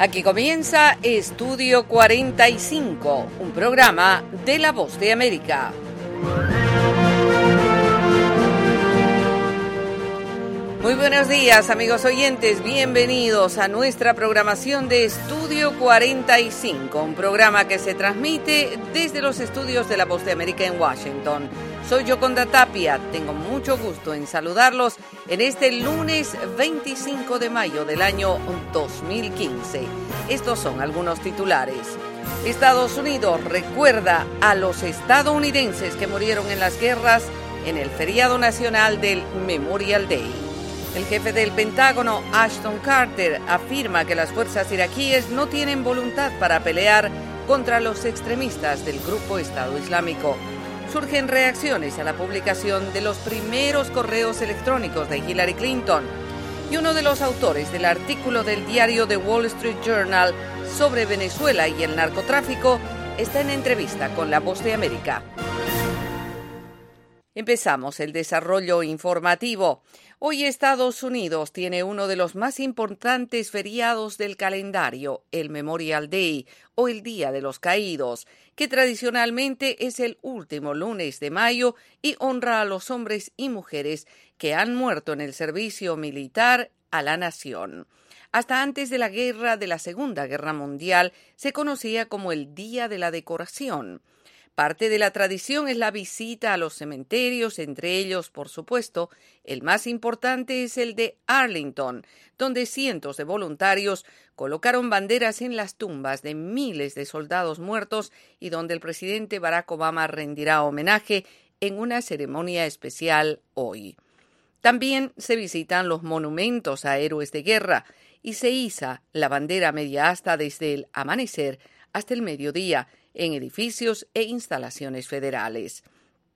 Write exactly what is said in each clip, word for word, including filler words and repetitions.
Aquí comienza Estudio cuarenta y cinco, un programa de La Voz de América. Muy buenos días, amigos oyentes, bienvenidos a nuestra programación de Estudio cuarenta y cinco, un programa que se transmite desde los estudios de La Voz de América en Washington. Soy Yoconda Tapia, tengo mucho gusto en saludarlos en este lunes veinticinco de mayo del año dos mil quince. Estos son algunos titulares. Estados Unidos recuerda a los estadounidenses que murieron en las guerras en el feriado nacional del Memorial Day. El jefe del Pentágono, Ashton Carter, afirma que las fuerzas iraquíes no tienen voluntad para pelear contra los extremistas del grupo Estado Islámico. Surgen reacciones a la publicación de los primeros correos electrónicos de Hillary Clinton. Y uno de los autores del artículo del diario The Wall Street Journal sobre Venezuela y el narcotráfico está en entrevista con La Voz de América. Empezamos el desarrollo informativo. Hoy Estados Unidos tiene uno de los más importantes feriados del calendario, el Memorial Day, o el Día de los Caídos, que tradicionalmente es el último lunes de mayo y honra a los hombres y mujeres que han muerto en el servicio militar a la nación. Hasta antes de la guerra de la Segunda Guerra Mundial se conocía como el Día de la Decoración. Parte de la tradición es la visita a los cementerios, entre ellos, por supuesto, el más importante es el de Arlington, donde cientos de voluntarios colocaron banderas en las tumbas de miles de soldados muertos y donde el presidente Barack Obama rendirá homenaje en una ceremonia especial hoy. También se visitan los monumentos a héroes de guerra y se iza la bandera media asta desde el amanecer hasta el mediodía, en edificios e instalaciones federales.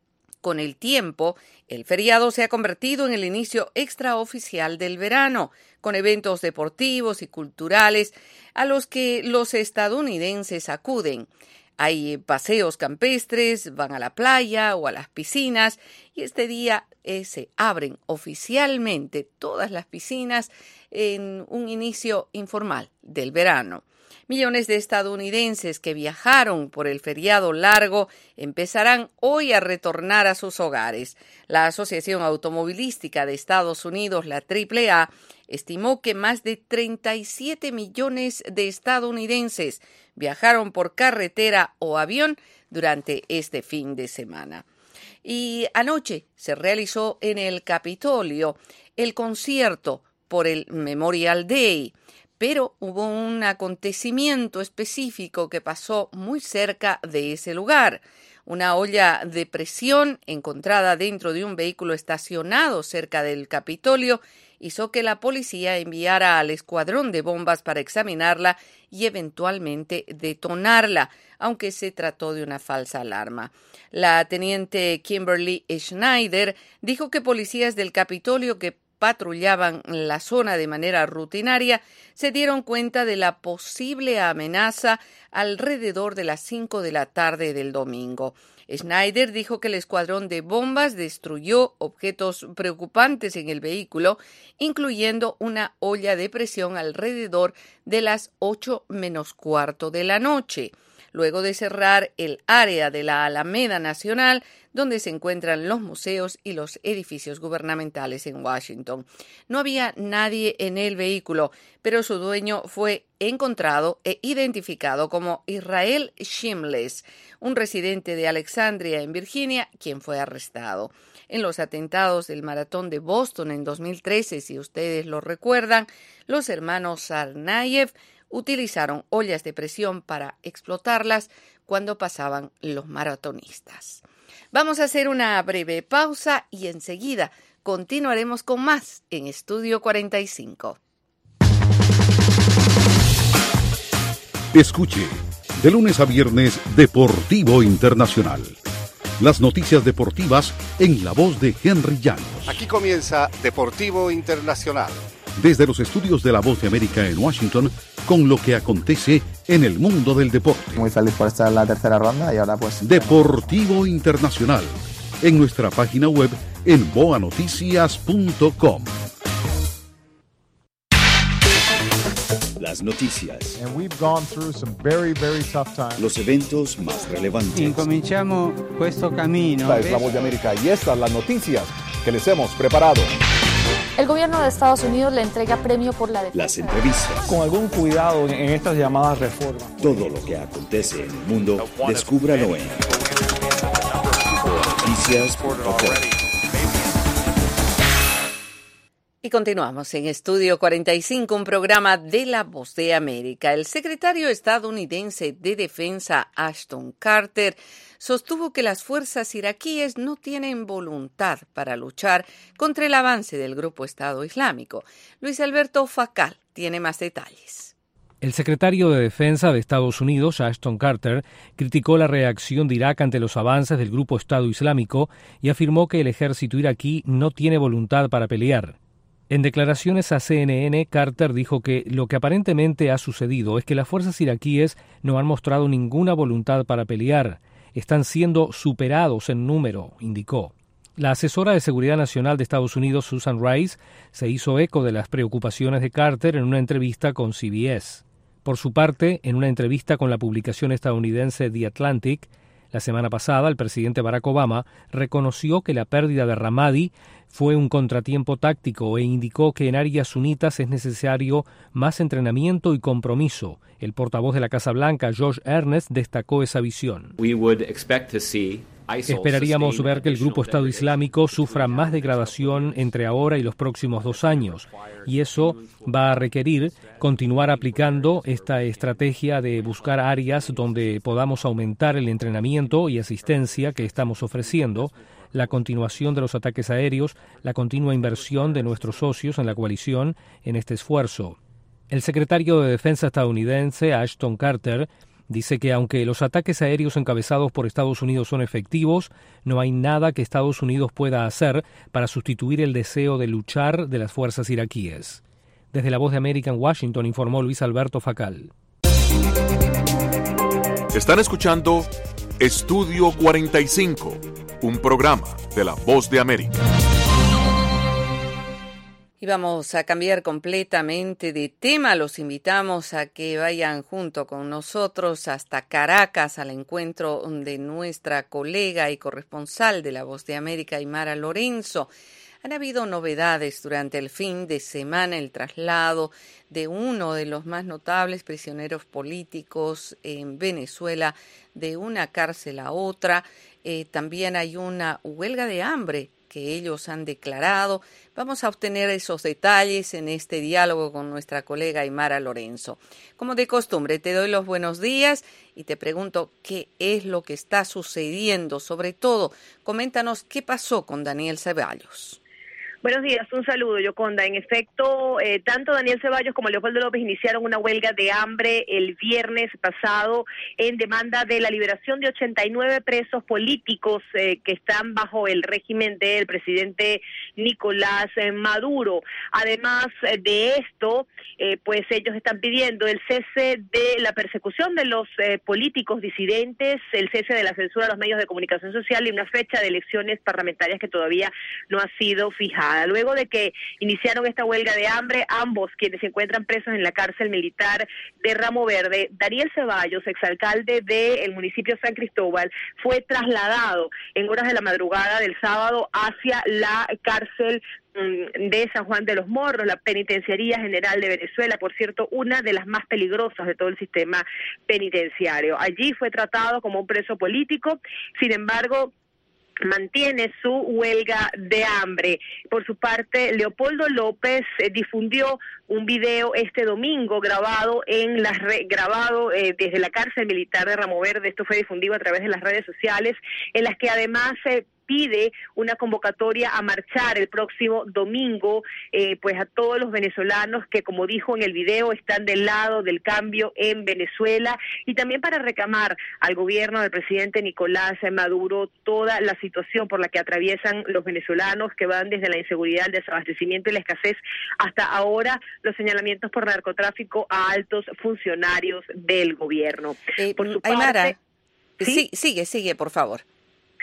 Con el tiempo, el feriado se ha convertido en el inicio extraoficial del verano, con eventos deportivos y culturales a los que los estadounidenses acuden. Hay paseos campestres, van a la playa o a las piscinas, y este día eh, se abren oficialmente todas las piscinas en un inicio informal del verano. Millones de estadounidenses que viajaron por el feriado largo empezarán hoy a retornar a sus hogares. La Asociación Automovilística de Estados Unidos, la triple A, estimó que más de treinta y siete millones de estadounidenses viajaron por carretera o avión durante este fin de semana. Y anoche se realizó en el Capitolio el concierto por el Memorial Day. Pero hubo un acontecimiento específico que pasó muy cerca de ese lugar. Una olla de presión encontrada dentro de un vehículo estacionado cerca del Capitolio hizo que la policía enviara al escuadrón de bombas para examinarla y eventualmente detonarla, aunque se trató de una falsa alarma. La teniente Kimberly Schneider dijo que policías del Capitolio que patrullaban la zona de manera rutinaria se dieron cuenta de la posible amenaza alrededor de las cinco de la tarde del domingo. Schneider dijo que el escuadrón de bombas destruyó objetos preocupantes en el vehículo, incluyendo una olla de presión alrededor de las ocho menos cuarto de la noche, luego de cerrar el área de la Alameda Nacional, donde se encuentran los museos y los edificios gubernamentales en Washington. No había nadie en el vehículo, pero su dueño fue encontrado e identificado como Israel Shimless, un residente de Alexandria, en Virginia, quien fue arrestado. En los atentados del Maratón de Boston en dos mil trece, si ustedes lo recuerdan, los hermanos Tsarnaev utilizaron ollas de presión para explotarlas cuando pasaban los maratonistas. Vamos a hacer una breve pausa y enseguida continuaremos con más en Estudio cuarenta y cinco. Escuche, de lunes a viernes, Deportivo Internacional. Las noticias deportivas en la voz de Henry Llanos. Aquí comienza Deportivo Internacional. Desde los estudios de La Voz de América en Washington, con lo que acontece en el mundo del deporte. Muy feliz por estar en la tercera ronda y ahora pues... Deportivo Internacional, en nuestra página web en boa noticias punto com. las noticias. And we've gone through some very, very tough times. Los eventos más relevantes. Incominciamo questo cammino. Esta es La Voz de América y estas las noticias que les hemos preparado. El gobierno de Estados Unidos le entrega premio por la defensa. Las entrevistas. Con algún cuidado en estas llamadas reformas. Todo lo que acontece en el mundo, descúbralo en noticias punto com. Y continuamos en Estudio cuarenta y cinco, un programa de La Voz de América. El secretario estadounidense de Defensa, Ashton Carter, sostuvo que las fuerzas iraquíes no tienen voluntad para luchar contra el avance del grupo Estado Islámico. Luis Alberto Facal tiene más detalles. El secretario de Defensa de Estados Unidos, Ashton Carter, criticó la reacción de Irak ante los avances del grupo Estado Islámico y afirmó que el ejército iraquí no tiene voluntad para pelear. En declaraciones a C N N, Carter dijo que lo que aparentemente ha sucedido es que las fuerzas iraquíes no han mostrado ninguna voluntad para pelear. Están siendo superados en número, indicó. La asesora de Seguridad Nacional de Estados Unidos, Susan Rice, se hizo eco de las preocupaciones de Carter en una entrevista con C B S. Por su parte, en una entrevista con la publicación estadounidense The Atlantic, la semana pasada, el presidente Barack Obama reconoció que la pérdida de Ramadi fue un contratiempo táctico e indicó que en áreas sunitas es necesario más entrenamiento y compromiso. El portavoz de la Casa Blanca, Josh Earnest, destacó esa visión. Esperaríamos ver que el grupo Estado Islámico sufra más degradación entre ahora y los próximos dos años, y eso va a requerir continuar aplicando esta estrategia de buscar áreas donde podamos aumentar el entrenamiento y asistencia que estamos ofreciendo, la continuación de los ataques aéreos, la continua inversión de nuestros socios en la coalición en este esfuerzo. El secretario de Defensa estadounidense, Ashton Carter, dice que aunque los ataques aéreos encabezados por Estados Unidos son efectivos, no hay nada que Estados Unidos pueda hacer para sustituir el deseo de luchar de las fuerzas iraquíes. Desde La Voz de América en Washington informó Luis Alberto Facal. Están escuchando Estudio cuarenta y cinco, un programa de La Voz de América. Y vamos a cambiar completamente de tema. Los invitamos a que vayan junto con nosotros hasta Caracas al encuentro de nuestra colega y corresponsal de La Voz de América, Aymara Lorenzo. Han habido novedades durante el fin de semana, el traslado de uno de los más notables prisioneros políticos en Venezuela de una cárcel a otra. Eh, también hay una huelga de hambre que ellos han declarado. Vamos a obtener esos detalles en este diálogo con nuestra colega Aymara Lorenzo. Como de costumbre, te doy los buenos días y te pregunto qué es lo que está sucediendo. Sobre todo, coméntanos qué pasó con Daniel Ceballos. Buenos días, un saludo, Yoconda. En efecto, eh, tanto Daniel Ceballos como Leopoldo López iniciaron una huelga de hambre el viernes pasado en demanda de la liberación de ochenta y nueve presos políticos eh, que están bajo el régimen del presidente Nicolás eh, Maduro. Además de esto, eh, pues ellos están pidiendo el cese de la persecución de los eh, políticos disidentes, el cese de la censura a los medios de comunicación social y una fecha de elecciones parlamentarias que todavía no ha sido fijada. Luego de que iniciaron esta huelga de hambre, ambos quienes se encuentran presos en la cárcel militar de Ramo Verde, Daniel Ceballos, exalcalde del municipio San Cristóbal, fue trasladado en horas de la madrugada del sábado hacia la cárcel de San Juan de los Morros, la Penitenciaría General de Venezuela, por cierto, una de las más peligrosas de todo el sistema penitenciario. Allí fue tratado como un preso político, sin embargo, mantiene su huelga de hambre. Por su parte, Leopoldo López eh, difundió un video este domingo grabado en las re- grabado eh, desde la cárcel militar de Ramo Verde. Esto fue difundido a través de las redes sociales, en las que además se eh, pide una convocatoria a marchar el próximo domingo, eh, pues a todos los venezolanos que, como dijo en el video, están del lado del cambio en Venezuela, y también para reclamar al gobierno del presidente Nicolás Maduro toda la situación por la que atraviesan los venezolanos, que van desde la inseguridad, el desabastecimiento y la escasez, hasta ahora los señalamientos por narcotráfico a altos funcionarios del gobierno. Eh, por su Aymara, parte, ¿sí? sí, sigue, sigue, por favor.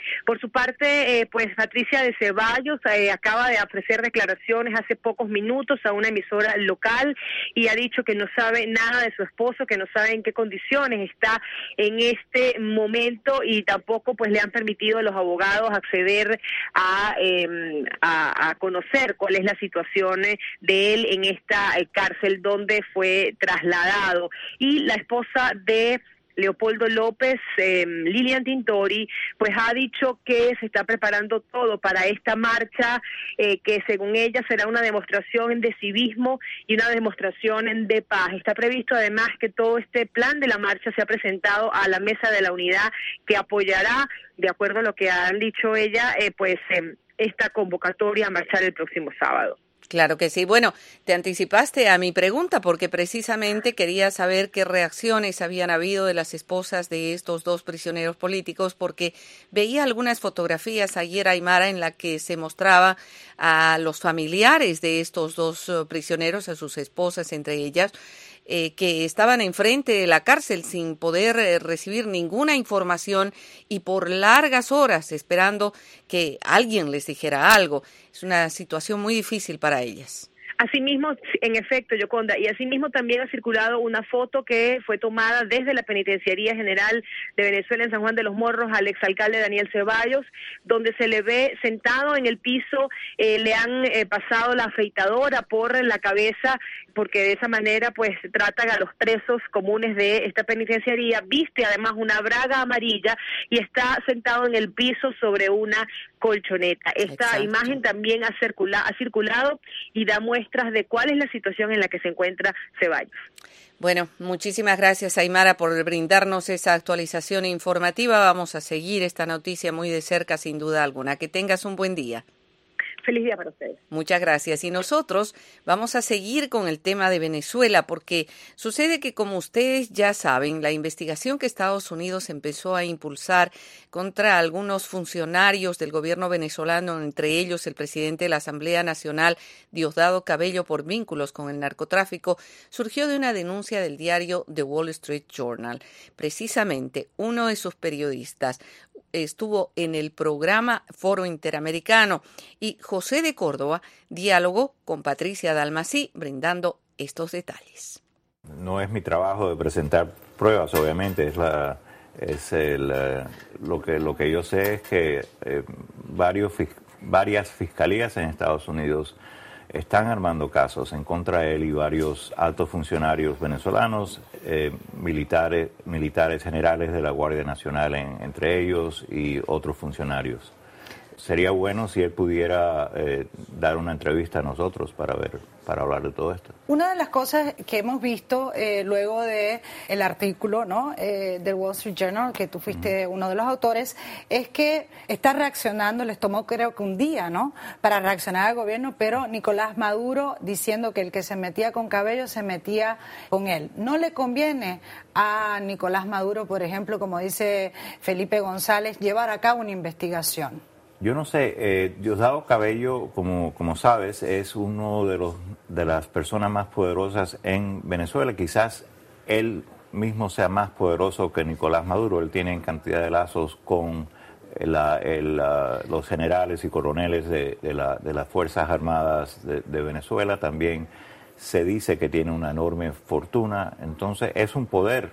Por su parte, eh, pues Patricia de Ceballos eh, acaba de ofrecer declaraciones hace pocos minutos a una emisora local y ha dicho que no sabe nada de su esposo, que no sabe en qué condiciones está en este momento y tampoco pues le han permitido a los abogados acceder a, eh, a, a conocer cuál es la situación de él en esta eh, cárcel donde fue trasladado. Y la esposa de Leopoldo López, eh, Lilian Tintori, pues ha dicho que se está preparando todo para esta marcha, eh, que según ella será una demostración de civismo y una demostración de paz. Está previsto además que todo este plan de la marcha sea presentado a la Mesa de la Unidad, que apoyará, de acuerdo a lo que han dicho ella, eh, pues eh, esta convocatoria a marchar el próximo sábado. Claro que sí. Bueno, te anticipaste a mi pregunta porque precisamente quería saber qué reacciones habían habido de las esposas de estos dos prisioneros políticos, porque veía algunas fotografías ayer, Aymara, en la que se mostraba a los familiares de estos dos uh, prisioneros, a sus esposas entre ellas, Eh, que estaban enfrente de la cárcel sin poder eh, recibir ninguna información y por largas horas esperando que alguien les dijera algo. Es una situación muy difícil para ellas. Asimismo, en efecto, Yoconda, y asimismo también ha circulado una foto que fue tomada desde la Penitenciaría General de Venezuela en San Juan de los Morros al exalcalde Daniel Ceballos, donde se le ve sentado en el piso, eh, le han eh, pasado la afeitadora por la cabeza, porque de esa manera pues tratan a los presos comunes de esta penitenciaría, viste además una braga amarilla y está sentado en el piso sobre una colchoneta. Esta Exacto. imagen también ha, circula, ha circulado y da muestras de cuál es la situación en la que se encuentra Ceballos. Bueno, muchísimas gracias, Aymara, por brindarnos esa actualización informativa. Vamos a seguir esta noticia muy de cerca, sin duda alguna. Que tengas un buen día. Feliz día para ustedes. Muchas gracias. Y nosotros vamos a seguir con el tema de Venezuela, porque sucede que, como ustedes ya saben, la investigación que Estados Unidos empezó a impulsar contra algunos funcionarios del gobierno venezolano, entre ellos el presidente de la Asamblea Nacional, Diosdado Cabello, por vínculos con el narcotráfico, surgió de una denuncia del diario The Wall Street Journal. Precisamente, uno de sus periodistas estuvo en el programa Foro Interamericano y José de Córdoba dialogó con Patricia Dalmací brindando estos detalles. No es mi trabajo de presentar pruebas, obviamente, es la es el lo que lo que yo sé es que eh, varios varias fiscalías en Estados Unidos están armando casos en contra de él y varios altos funcionarios venezolanos, eh, militares, militares generales de la Guardia Nacional en, entre ellos y otros funcionarios. Sería bueno si él pudiera eh, dar una entrevista a nosotros para ver, para hablar de todo esto. Una de las cosas que hemos visto eh, luego de el artículo, ¿no? eh, del Wall Street Journal, que tú fuiste uh-huh. uno de los autores, es que está reaccionando, les tomó creo que un día, ¿no? Para reaccionar al gobierno, pero Nicolás Maduro diciendo que el que se metía con Cabello se metía con él. No le conviene a Nicolás Maduro, por ejemplo, como dice Felipe González, llevar a cabo una investigación. Yo no sé, eh, Diosdado Cabello, como como sabes, es uno de los de las personas más poderosas en Venezuela. Quizás él mismo sea más poderoso que Nicolás Maduro. Él tiene cantidad de lazos con la, el, uh, los generales y coroneles de, de, la, de las Fuerzas Armadas de, de Venezuela. También se dice que tiene una enorme fortuna. Entonces es un poder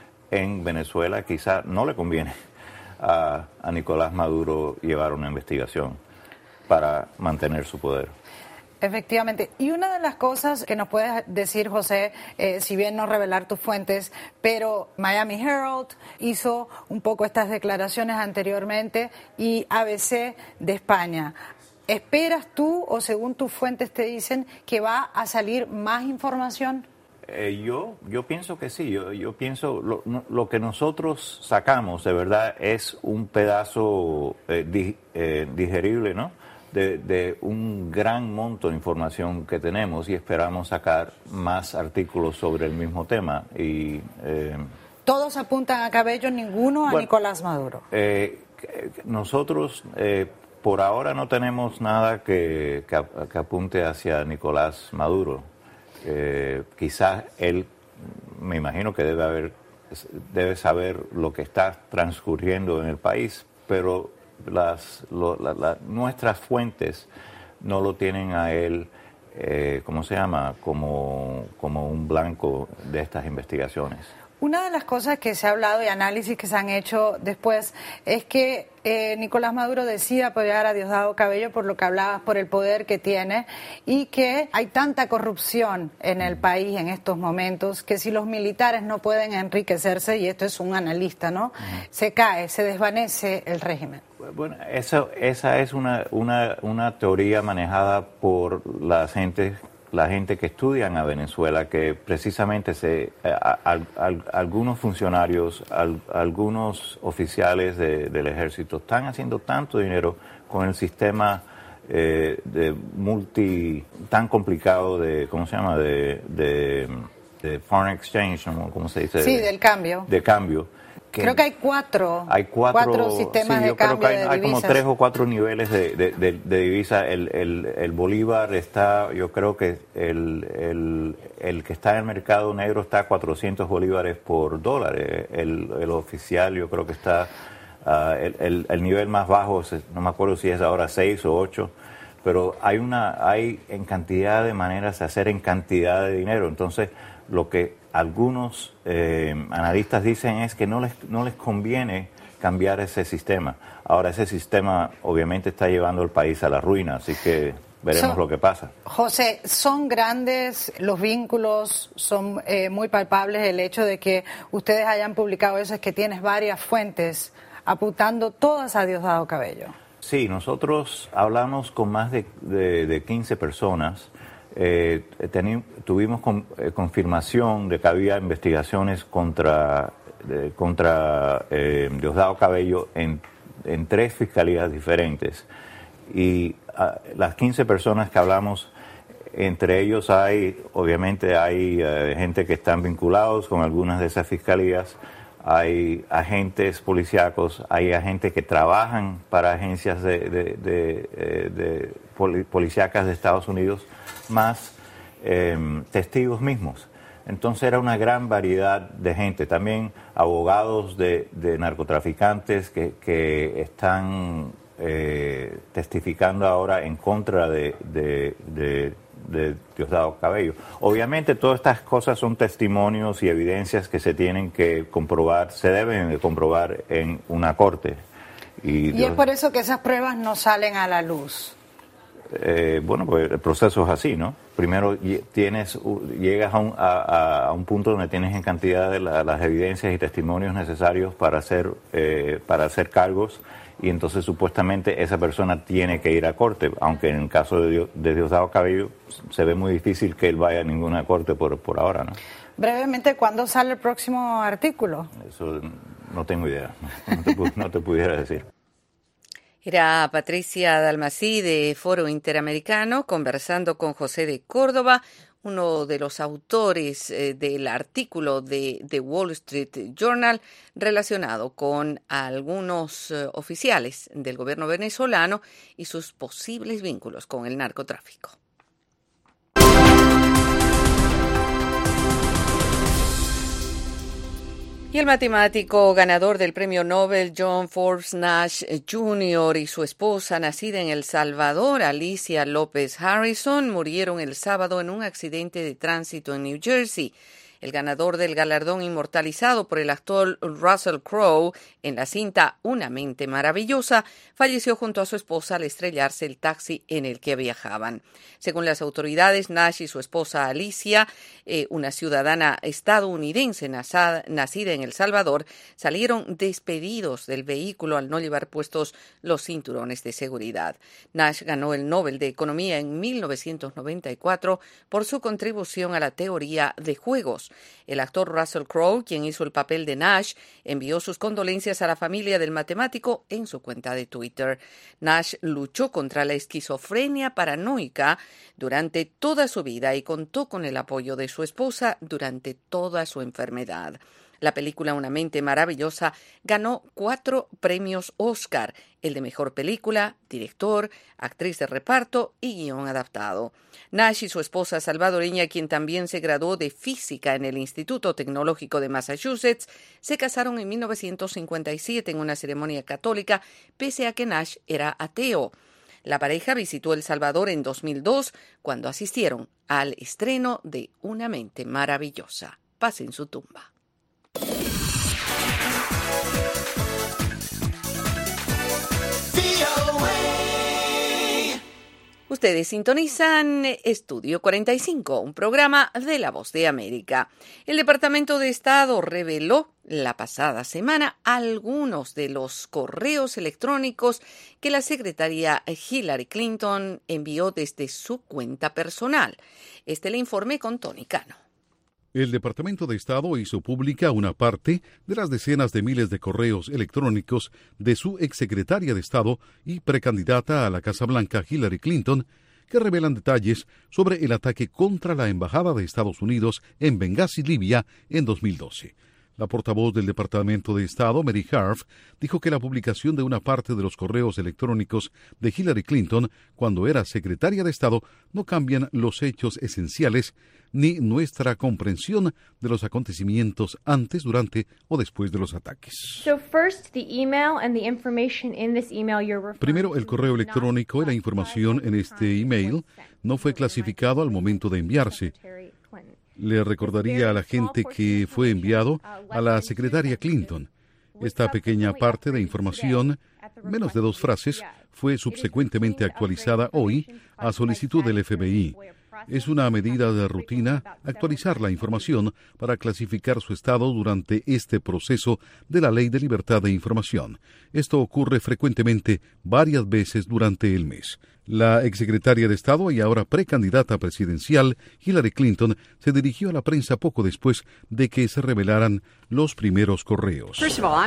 en Venezuela. Quizás no le conviene A, a Nicolás Maduro llevar una investigación para mantener su poder. Efectivamente. Y una de las cosas que nos puedes decir, José, eh, si bien no revelar tus fuentes, pero Miami Herald hizo un poco estas declaraciones anteriormente y A B C de España. ¿Esperas tú o según tus fuentes te dicen que va a salir más información? Eh, yo yo pienso que sí, yo, yo pienso lo, no, lo que nosotros sacamos de verdad es un pedazo eh, di, eh, digerible, ¿no? De, de un gran monto de información que tenemos y esperamos sacar más artículos sobre el mismo tema. Y eh, ¿todos apuntan a Cabello, ninguno a bueno, Nicolás Maduro? Eh, nosotros eh, por ahora no tenemos nada que, que, que apunte hacia Nicolás Maduro. Eh, quizás él, me imagino que debe haber, debe saber lo que está transcurriendo en el país, pero las, lo, la, la, nuestras fuentes no lo tienen a él, eh, ¿cómo se llama?, como, como un blanco de estas investigaciones. Una de las cosas que se ha hablado y análisis que se han hecho después es que eh, Nicolás Maduro decide apoyar a Diosdado Cabello por lo que hablabas, por el poder que tiene, y que hay tanta corrupción en el país en estos momentos que si los militares no pueden enriquecerse, y esto es un analista, ¿no?, uh-huh. se cae, se desvanece el régimen. Bueno, eso, esa es una, una, una teoría manejada por la gente la gente que estudian a Venezuela, que precisamente se, a, a, a, algunos funcionarios, a, algunos oficiales de, del ejército están haciendo tanto dinero con el sistema eh, de multi, tan complicado de, ¿cómo se llama?, de, de, de foreign exchange, ¿no? ¿Cómo se dice? Sí, del cambio. De cambio. Que creo que hay cuatro, hay cuatro, cuatro sistemas sí, de yo creo cambio que hay, de hay como tres o cuatro niveles de, de, de, de divisa. El, el, el bolívar está, yo creo que el, el, el que está en el mercado negro está a cuatrocientos bolívares por dólar. El, el oficial yo creo que está, uh, el, el, el nivel más bajo, no me acuerdo si es ahora seis o ocho, pero hay una, hay en cantidad de maneras de hacer en cantidad de dinero. Entonces, lo que algunos eh, analistas dicen es que no les, no les conviene cambiar ese sistema. Ahora, ese sistema obviamente está llevando al país a la ruina, así que veremos so, lo que pasa. José, son grandes los vínculos, son eh, muy palpables el hecho de que ustedes hayan publicado eso, es que tienes varias fuentes apuntando todas a Diosdado Cabello. Sí, nosotros hablamos con más de, de, de quince personas. Eh, teni, tuvimos con, eh, confirmación de que había investigaciones contra, de, contra eh, Diosdado Cabello en, en tres fiscalías diferentes. Y a, las quince personas que hablamos, entre ellos hay, obviamente hay eh, gente que están vinculados con algunas de esas fiscalías, hay agentes policíacos, hay agentes que trabajan para agencias de, de, de, de, de poli, policíacas de Estados Unidos, más eh, testigos mismos. Entonces era una gran variedad de gente, también abogados de, de narcotraficantes que, que están eh, testificando ahora en contra de, de, de, de Diosdado Cabello. Obviamente todas estas cosas son testimonios y evidencias que se tienen que comprobar, se deben de comprobar en una corte. Y, y Dios, es por eso que esas pruebas no salen a la luz. Eh, bueno, pues el proceso es así, ¿no? Primero tienes, llegas a un, a, a un punto donde tienes en cantidad de la, las evidencias y testimonios necesarios para hacer, eh, para hacer cargos, y entonces supuestamente esa persona tiene que ir a corte, aunque en el caso de, Dios, de Diosdado Cabello se ve muy difícil que él vaya a ninguna corte por, por ahora, ¿no? Brevemente, ¿cuándo sale el próximo artículo? Eso no tengo idea, no te, no te pudiera decir. Era Patricia Dalmací de Foro Interamericano conversando con José de Córdoba, uno de los autores eh, del artículo de The Wall Street Journal relacionado con algunos eh, oficiales del gobierno venezolano y sus posibles vínculos con el narcotráfico. Y el matemático ganador del premio Nobel John Forbes Nash junior y su esposa, nacida en El Salvador, Alicia López Harrison, murieron el sábado en un accidente de tránsito en New Jersey. El ganador del galardón inmortalizado por el actor Russell Crowe en la cinta Una mente maravillosa, falleció junto a su esposa al estrellarse el taxi en el que viajaban. Según las autoridades, Nash y su esposa Alicia, eh, una ciudadana estadounidense nasada, nacida en El Salvador, salieron despedidos del vehículo al no llevar puestos los cinturones de seguridad. Nash ganó el Nobel de Economía en mil novecientos noventa y cuatro por su contribución a la teoría de juegos. El actor Russell Crowe, quien hizo el papel de Nash, envió sus condolencias a la familia del matemático en su cuenta de Twitter. Nash luchó contra la esquizofrenia paranoica durante toda su vida y contó con el apoyo de su esposa durante toda su enfermedad. La película Una mente maravillosa ganó cuatro premios Oscar, el de mejor película, director, actriz de reparto y guión adaptado. Nash y su esposa salvadoreña, quien también se graduó de física en el Instituto Tecnológico de Massachusetts, se casaron en mil novecientos cincuenta y siete en una ceremonia católica, pese a que Nash era ateo. La pareja visitó El Salvador en dos mil dos, cuando asistieron al estreno de Una mente maravillosa. Paz en su tumba. Ustedes sintonizan Estudio cuarenta y cinco, un programa de La Voz de América. El Departamento de Estado reveló la pasada semana algunos de los correos electrónicos que la secretaria Hillary Clinton envió desde su cuenta personal. Este le informe con Tony Cano. El Departamento de Estado hizo pública una parte de las decenas de miles de correos electrónicos de su exsecretaria de Estado y precandidata a la Casa Blanca Hillary Clinton, que revelan detalles sobre el ataque contra la Embajada de Estados Unidos en Benghazi, Libia, en dos mil doce. La portavoz del Departamento de Estado, Mary Harf, dijo que la publicación de una parte de los correos electrónicos de Hillary Clinton cuando era secretaria de Estado no cambian los hechos esenciales ni nuestra comprensión de los acontecimientos antes, durante o después de los ataques. Primero, el correo electrónico y la información en este email no fue clasificado al momento de enviarse. Le recordaría a la gente que fue enviado a la secretaria Clinton. Esta pequeña parte de información, menos de dos frases, fue subsecuentemente actualizada hoy a solicitud del F B I. Es una medida de rutina actualizar la información para clasificar su estado durante este proceso de la Ley de Libertad de Información. Esto ocurre frecuentemente varias veces durante el mes. La exsecretaria de Estado y ahora precandidata presidencial, Hillary Clinton, se dirigió a la prensa poco después de que se revelaran los primeros correos.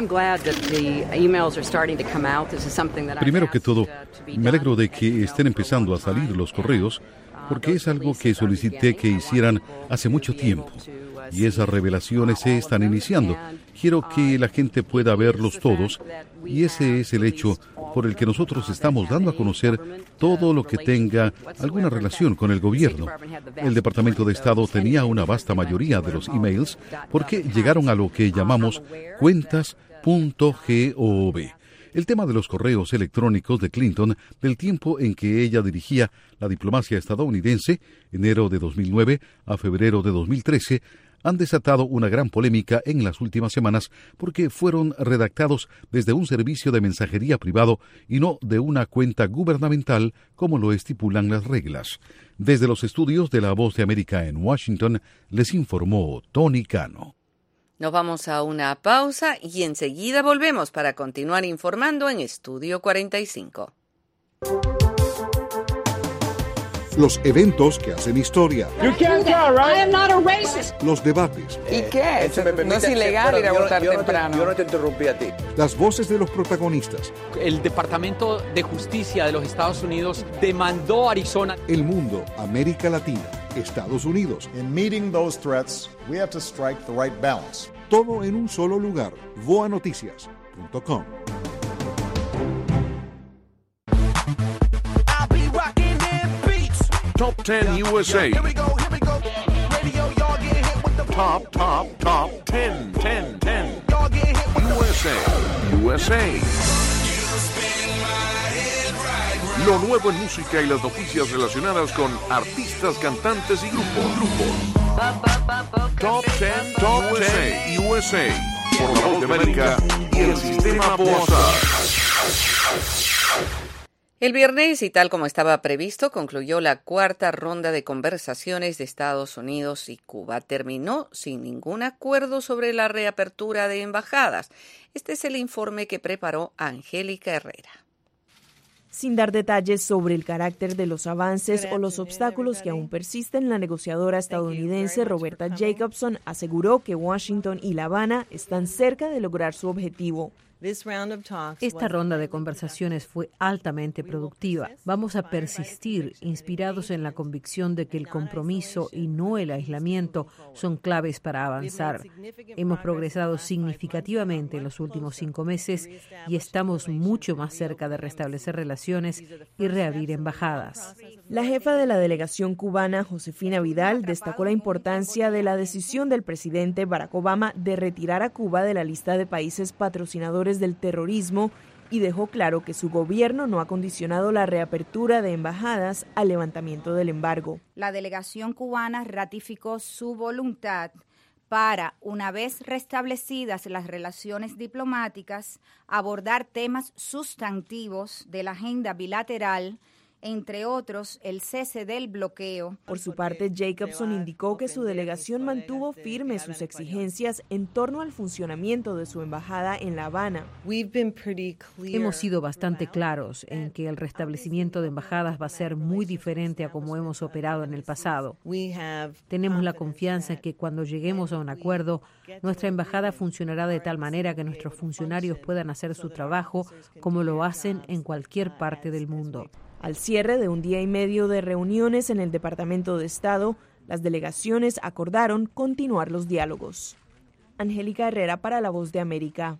Primero que todo, me alegro de que estén empezando a salir los correos, porque es algo que solicité que hicieran hace mucho tiempo, y esas revelaciones se están iniciando. Quiero que la gente pueda verlos todos, y ese es el hecho por el que nosotros estamos dando a conocer todo lo que tenga alguna relación con el gobierno. El Departamento de Estado tenía una vasta mayoría de los emails porque llegaron a lo que llamamos cuentas punto gov. El tema de los correos electrónicos de Clinton del tiempo en que ella dirigía la diplomacia estadounidense, enero de dos mil nueve a febrero de dos mil trece, han desatado una gran polémica en las últimas semanas porque fueron redactados desde un servicio de mensajería privado y no de una cuenta gubernamental como lo estipulan las reglas. Desde los estudios de La Voz de América en Washington, les informó Tony Cano. Nos vamos a una pausa y enseguida volvemos para continuar informando en Estudio cuarenta y cinco. Los eventos que hacen historia. You can't tell, right? I am not a racist. Los debates. ¿Y qué? No es ilegal ir a votar temprano. Yo no te interrumpí a ti. Las voces de los protagonistas. El Departamento de Justicia de los Estados Unidos demandó a Arizona. El mundo, América Latina, Estados Unidos. In meeting those threats, we have to strike the right balance. Todo en un solo lugar. voa noticias punto com. Top ten U S A. Here we go, here we go. Radio, y'all get hit with the Top, top, top ten, ten, ten. U S A, U S A. Lo nuevo en música y las noticias relacionadas con artistas, cantantes y grupos. grupos. Top ten, Top ten U S A. Por La Voz de América y el Sistema Bosa. El viernes, y tal como estaba previsto, concluyó la cuarta ronda de conversaciones de Estados Unidos y Cuba. Terminó sin ningún acuerdo sobre la reapertura de embajadas. Este es el informe que preparó Angélica Herrera. Sin dar detalles sobre el carácter de los avances o los obstáculos que aún persisten, la negociadora estadounidense Roberta Jacobson aseguró que Washington y La Habana están cerca de lograr su objetivo. Esta ronda de conversaciones fue altamente productiva. Vamos a persistir inspirados en la convicción de que el compromiso y no el aislamiento son claves para avanzar. Hemos progresado significativamente en los últimos cinco meses y estamos mucho más cerca de restablecer relaciones y reabrir embajadas. La jefa de la delegación cubana, Josefina Vidal, destacó la importancia de la decisión del presidente Barack Obama de retirar a Cuba de la lista de países patrocinadores del terrorismo y dejó claro que su gobierno no ha condicionado la reapertura de embajadas al levantamiento del embargo. La delegación cubana ratificó su voluntad para, una vez restablecidas las relaciones diplomáticas, abordar temas sustantivos de la agenda bilateral, entre otros el cese del bloqueo. Por su parte, Jacobson indicó que su delegación mantuvo firmes sus exigencias en torno al funcionamiento de su embajada en La Habana. Hemos sido bastante claros en que el restablecimiento de embajadas va a ser muy diferente a como hemos operado en el pasado. Tenemos la confianza en que cuando lleguemos a un acuerdo, nuestra embajada funcionará de tal manera que nuestros funcionarios puedan hacer su trabajo como lo hacen en cualquier parte del mundo. Al cierre de un día y medio de reuniones en el Departamento de Estado, las delegaciones acordaron continuar los diálogos. Angélica Herrera para La Voz de América.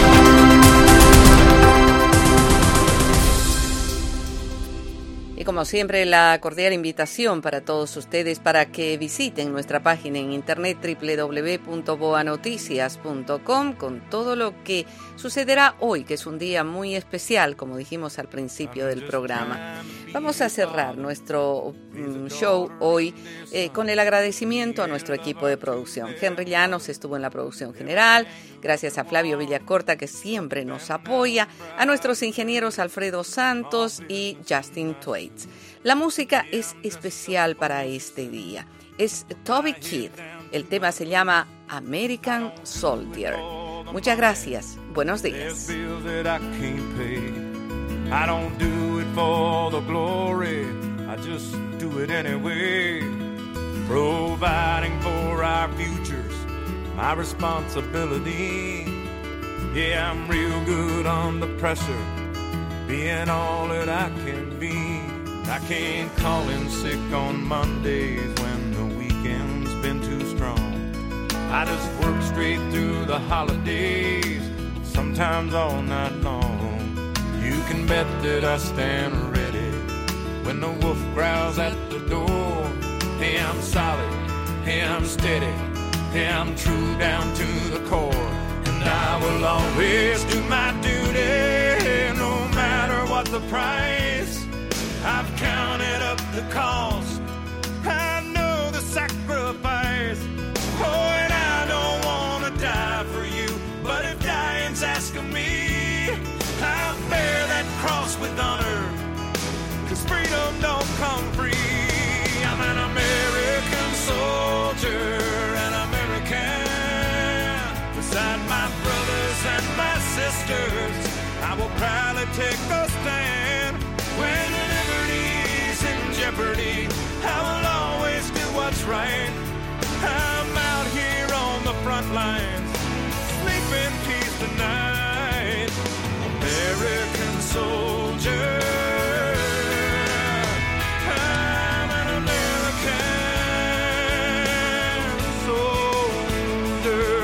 Y como siempre, la cordial invitación para todos ustedes para que visiten nuestra página en internet doble u doble u doble u punto boa noticias punto com con todo lo que sucederá hoy, que es un día muy especial, como dijimos al principio del programa. Vamos a cerrar nuestro um, show hoy eh, con el agradecimiento a nuestro equipo de producción. Henry Llanos estuvo en la producción general, gracias a Flavio Villacorta, que siempre nos apoya, a nuestros ingenieros Alfredo Santos y Justin Twait. La música es especial para este día. Es Toby Keith. El tema se llama American Soldier. Muchas gracias. Buenos días. I don't do it for the glory, I just do it anyway. Providing for our futures, my responsibility. Yeah, I'm real good under pressure, being all that I can be. I can't call in sick on Mondays when the weekend's been too strong. I just work straight through the holidays, sometimes all night long. You can bet that I stand ready when the wolf growls at the door. Hey, I'm solid, hey, I'm steady, hey, I'm true down to the core. And I will always do my duty, no matter what the price. I've counted up the cost, I know the sacrifice. Oh, and I don't want to die for you, but if dying's asking me, I'll bear that cross with honor, 'cause freedom don't come free. I'm an American soldier, an American. Beside my brothers and my sisters, I will proudly take a stand. When liberty's in jeopardy, I will always do what's right. I'm out here on the front lines, sleep in peace tonight. American soldier, I'm an American soldier.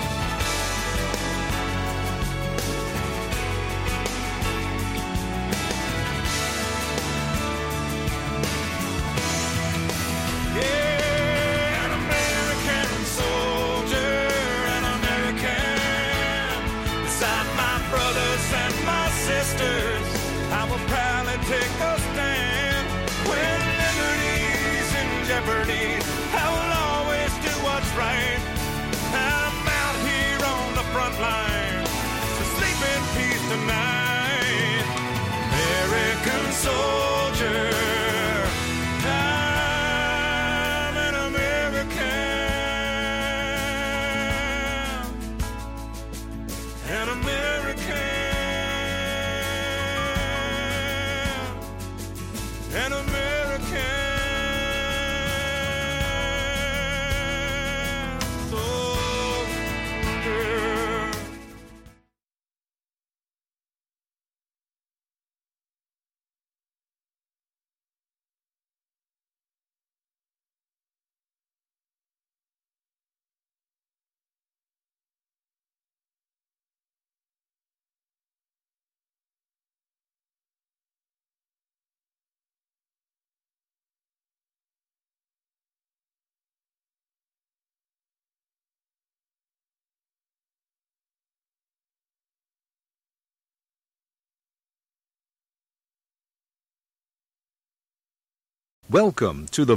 Yeah, an American soldier, an American. Beside my brothers and my sisters, I will proudly take a stand. When liberty's in jeopardy, I will always do what's right. I'm out here on the front line, so sleep in peace tonight. American soldier, I'm an American, an American. An American, Welcome to the